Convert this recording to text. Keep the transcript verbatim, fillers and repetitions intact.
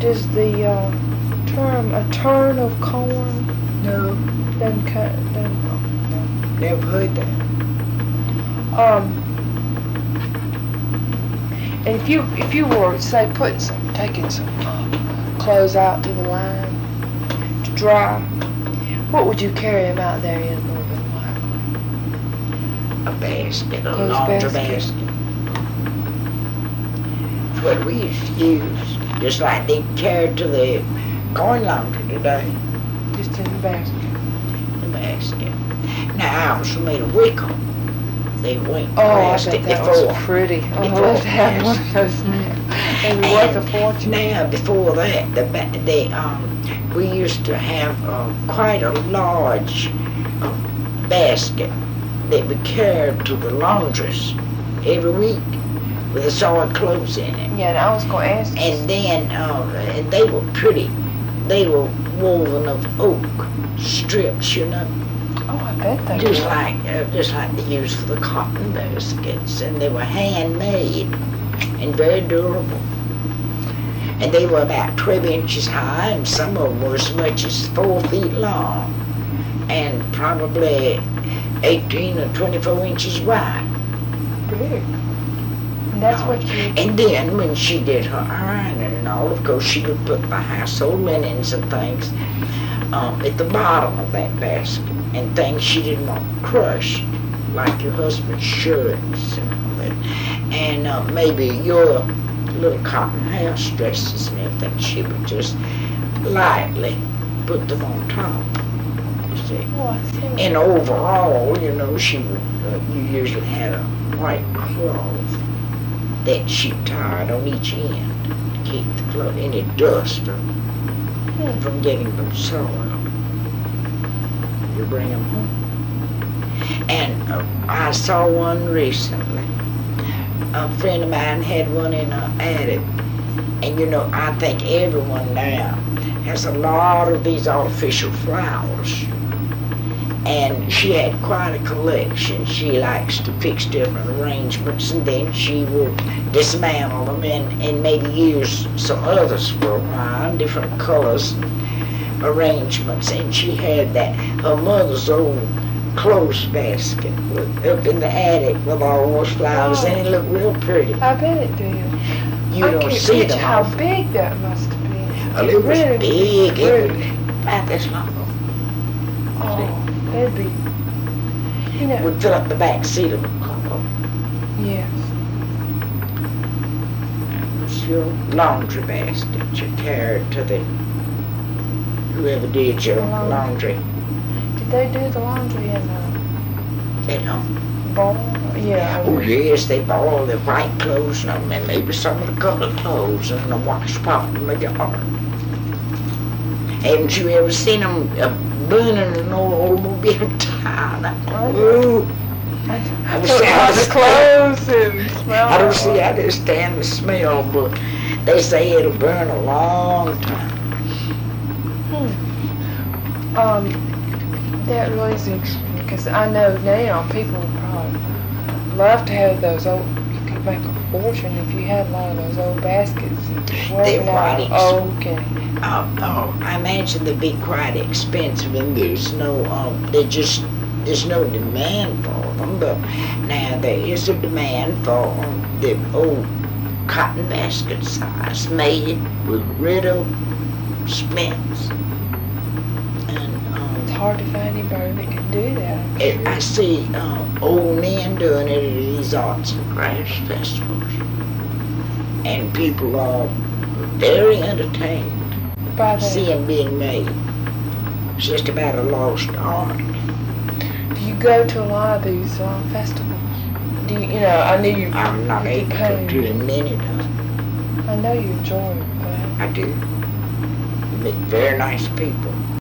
does the uh, term a turn of corn No, doesn't cut doesn't never heard that. um and if you if you were say putting some taking some clothes out to the line to dry, what would you carry them out there in more than likely? A basket, a Clothes laundry basket. basket. That's what we used to use. Just like they carried to the corn laundry today. Just in the basket. The basket. Now ours were made of wicker. They went Oh, I plastic bet that before. was pretty. Oh, I'd Before love to have one plastic. of those now. They were worth a And fortune. now, before that, the ba- they um, we used to have uh, quite a large uh, basket that we carried to the laundress every week with the soiled clothes in it. Yeah, and I was going to ask you. And then, uh, and they were pretty. They were woven of oak strips, you know, Oh, I bet they just were. like uh, just like they used for the cotton baskets, and they were handmade and very durable. And they were about twelve inches high, and some of them were as much as four feet long, and probably eighteen or twenty-four inches wide. Big. And that's Oh, what you... And then when she did her ironing and all, of course, she would put the household linens and things um, at the bottom of that basket, and things she didn't want crushed, like your husband's shirts and all that, and uh, maybe your little cotton house dresses and everything. She would just lightly put them on top, you see. Oh, I see. And overall, you know, she would, uh, you usually had a white cloth that she tied on each end to keep the cloth, any dust or, Hmm. from getting them soiled. You bring them home. And uh, I saw one recently. A friend of mine had one in her attic. And you know, I think everyone now has a lot of these artificial flowers. And she had quite a collection. She likes to fix different arrangements, and then she would dismantle them and, and maybe use some others for a while, different colors and arrangements. And she had that, her mother's old clothes basket with, up in the attic with all those flowers, and it looked real pretty. I bet it did. You I don't can't see picture them how often. big that must have been. Well, it was really big. It really- was about this long. Oh, that'd be... You know, Would fill up the back seat of a car. yes. It was your laundry basket you carried to the, whoever did your Laundry. laundry Did they do the laundry in the at home. bar? Yeah. I Oh mean, yes, they bought all the white clothes and then maybe some of the colored clothes in the wash pot in the yard. Haven't you ever seen them uh, burning an old automobile tire? Ooh, I don't Put see how on the to- clothes and smell I don't it. see how to stand the smell, but they say it'll burn a long time. Hmm. Um, that really is interesting because I know now people would probably love to have those old. You could make a fortune if you had a lot of those old baskets woven out of quite ex- oak and. Uh, oh, I imagine they'd be quite expensive, and there's no, um, they just, there's no demand for them. But now there is a demand for um, the old cotton basket size made with red oak spins. And um, It's hard to find anybody that can do that. I'm it, sure. I see uh, old men doing it at these arts and crafts festivals, and people are very entertained. By the, See them being made. It's just about a lost art. do you go to a lot of these uh, festivals? Do you, you know, I knew you. I'm not you able to paid. do a minute of it. I know you enjoy it, but I do. Meet very nice people.